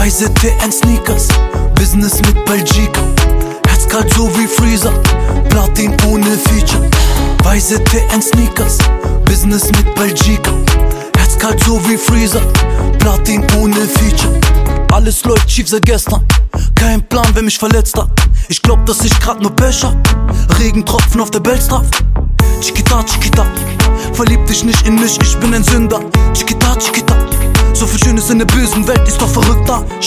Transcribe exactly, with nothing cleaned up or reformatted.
Weiße T N-Sneakers, Business mit Belgica. Herzkalt so wie Freezer, Platin ohne Feature. Weiße T N-Sneakers, Business mit Belgica. Herzkalt so wie Freezer, Platin ohne Feature. Alles läuft schief seit gestern, kein Plan, wer mich verletzt hat. Ich glaub, dass ich grad nur Pech hab. Regentropfen auf der Belstraff. Chiquita, Chiquita, verlieb dich nicht in mich, ich bin ein Sünder. Chiquita, Chiquita, so viel Schönes in der bösen Welt, ist doch verrückt da.